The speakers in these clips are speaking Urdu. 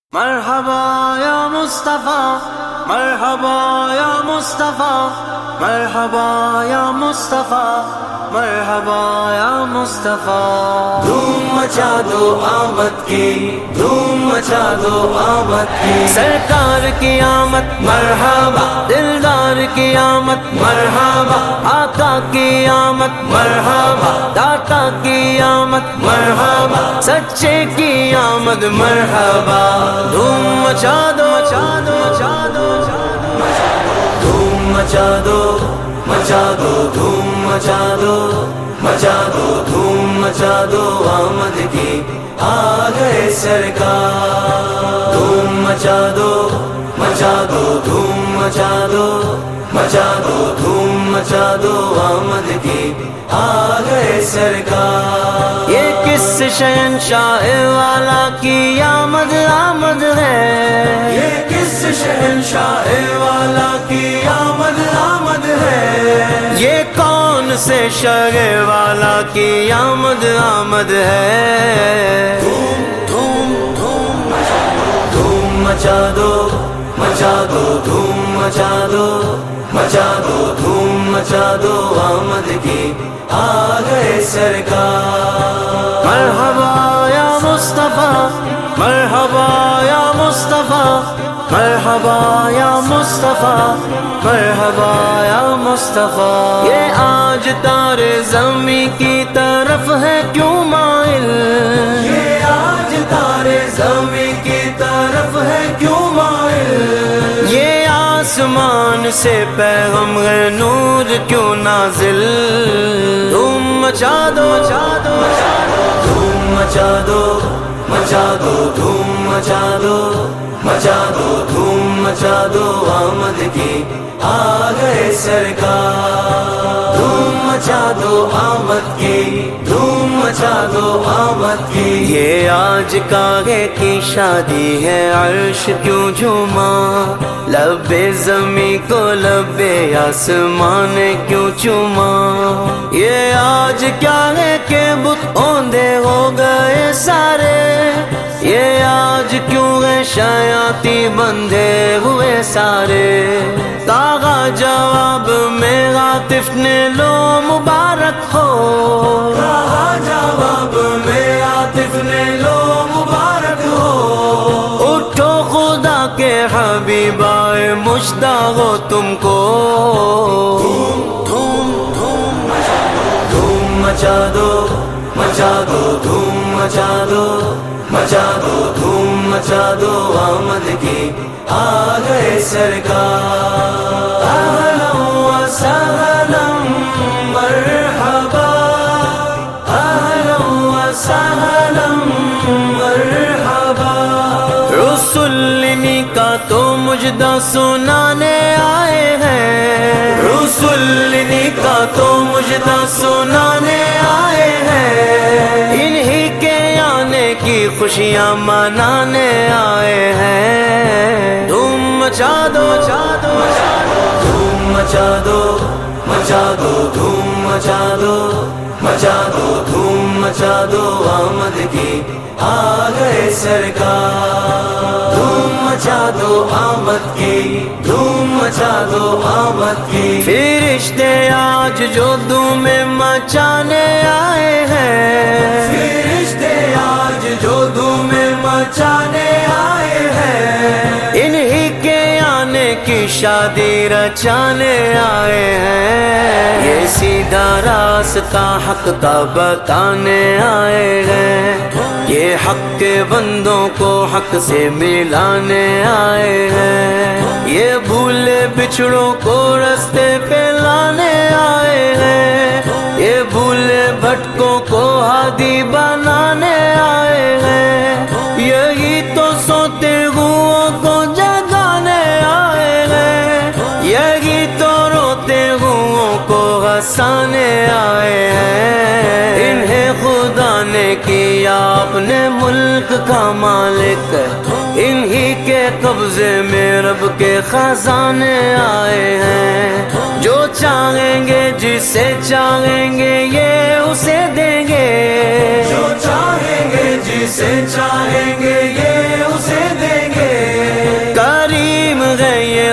مرحبا یا مصطفیٰ، مرحبا یا مصطفیٰ، مرحبا یا مصطفیٰ، مرحبا یا مصطفیٰ۔ دھوم مچا دو آمد کی، دھوم مچا دو آمد کی، سرکار کی آمد مرحبا، دلدار کی آمد مرحبا، آقا کی آمد مرحبا، داتا کی آمد مرحبا، سچے کی آمد مرحبا۔ دھوم مچا دو، مچا دو، مچا دو، دھوم مچا دو، مچا دو، دھوم مچا دو، مچا دو، دھوم مچا دو، آمد کی آ گئے سرکار۔ دھوم مچا دو، مچا دو، دھوم مچا دو، مچا دو، دھوم مچا دو، آمد کی آ گئے سرکار۔ یہ کس شہنشاہ والا کی آمد آمد ہے، یہ کس شہنشاہ والا کی آمد آمد ہے، یہ کون سے شرع والا کی آمد آمد ہے۔ دھوم دھوم دھوم دھوم مچا دو، مچا دو، دھوم مچا دو، مچا دو، دھوم مچا دو، آمد کی آ گئے سرکار۔ مرحبا یا مصطفیٰ، مرحبا یا مصطفیٰ، مرحبا یا مصطفیٰ، مرحبا یا مصطفیٰ۔ یہ آج تارے زمین کی طرف ہے کیوں مائل، یہ آج تارے زمین کی طرف ہے کیوں مائل، یہ آسمان سے پیغمبر نور کیوں نازل۔ دھوم مچا دو، مچا دو، دھوم مچا دو، مچا دو، دھوم مچا دو، مچا دو، دھوم مچا دو، آمد کی آ گئے سرکار۔ دھوم مچا دو آمد کی، دھوم مچا دو آمد کی۔ یہ آج کاغے کی شادی ہے، عرش کیوں جھوما، لبے زمین کو لبے آسمان کیوں چوما۔ یہ آج کیا ہے کہ بت اوندے ہو گئے سارے، یہ آج کیوں ہے شیاطیں بندھے ہوئے سارے۔ کاغا جواب میں عاطف نے لو مبارک ہو، کہا جواب میں عاطف نے لو مبارک ہو۔ اٹھو خدا کے حبیب آئے مشتاق ہو تم کو۔ دھوم دھوم دھوم دھوم مچا دو، مچا دو، دھوم مچا دو، مچا دو، دھوم مچا دو، آمد کی آ گئے سرکار۔ اہلا و سہلا مرحبا، اہلا و سہلا مرحبا۔ رسول کا تو مجدہ سنانے آئے ہیں، رسول کا تو مجدہ سنانے آئے ہیں، انہی کے آنے کی خوشیاں منانے آئے ہیں۔ دھوم مچا دو، مچا دو، دھوم مچا دو، مچا دو، دھوم مچا دو، مچا دو، دھوم مچا دو، آمد کی آ گئے سرکار۔ دھوم مچا دو آمد کی، دھوم مچا دو آمد کی۔ فرشتے آج جو دھوم مچانے آئے ہیں، فرشتے آج جو دھوم مچانے آئے ہیں، انہی کے آنے کی شادی رچانے آئے ہیں۔ یہ سیدھا راستہ حق کا بتانے آئے ہیں، یہ حق کے بندوں کو حق سے ملانے آئے ہیں، یہ بھولے بچھڑوں کو رستے پہ لانے آئے ہیں، یہ بھولے بھٹکوں کو ہادی بنانے آئے ہیں، یہی تو سوتے ہوئوں کو جگانے آئے ہیں، یہی تو روتے ہوئوں کو ہنسانے آئے ہیں۔ انہیں خدا نے کیا اپنے ملک کا مالک، انہی کے قبضے میں رب کے خزانے آئے ہیں، جو چاہیں گے جسے چاہیں گے یہ اسے دیں گے، جو چاہیں گے جسے چاہیں گے یہ اسے دیں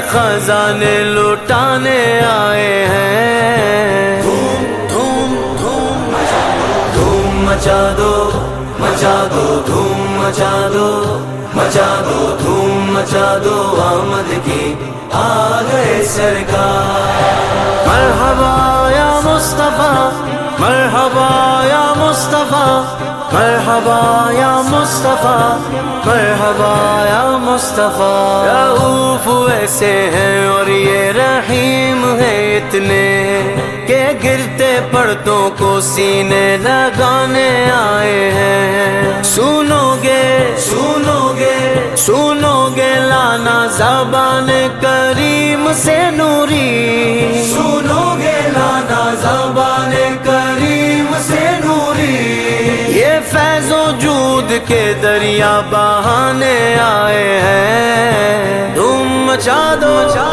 خزانے لٹانے آئے ہیں. دھوم دھوم دھوم مچا دو مچا دو دھوم مچا دو مچا دو دھوم مچا دو آمد کی آ گئے سرکار. مرحبا یا مصطفیٰ مرحبا یا مصطفیٰ مرحبا یا مصطفیٰ مرحبا یا مصطفیٰ. رؤوف ایسے ہیں اور یہ رحیم ہے اتنے کہ گرتے پردوں کو سینے لگانے آئے ہیں. سنو گے سنو گے سنو گے لانا زبان کریم سے نوری. سنو گے لانا زبان کریم سے نوری. یہ فیض و جود کے دریا بہانے آئے ہیں. دھوم مچا دو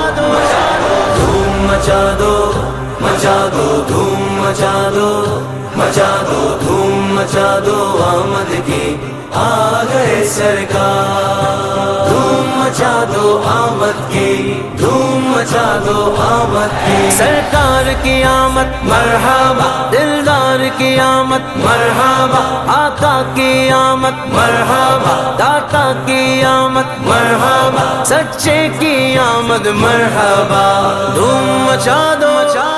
دھوم مچا دو مچا دو دھوم مچا دو مچا دو دھوم مچا دو آمد کی آ گئے سرکار. دھوم مچا دو آمد کی دھوم مچا دو آمد کی. سرکار کی آمد مرحبا دلدار کی آمد مرحبا آقا کی آمد مرحبا داتا کی آمد مرحبا سچے کی آمد مرحبا. دھوم مچا دو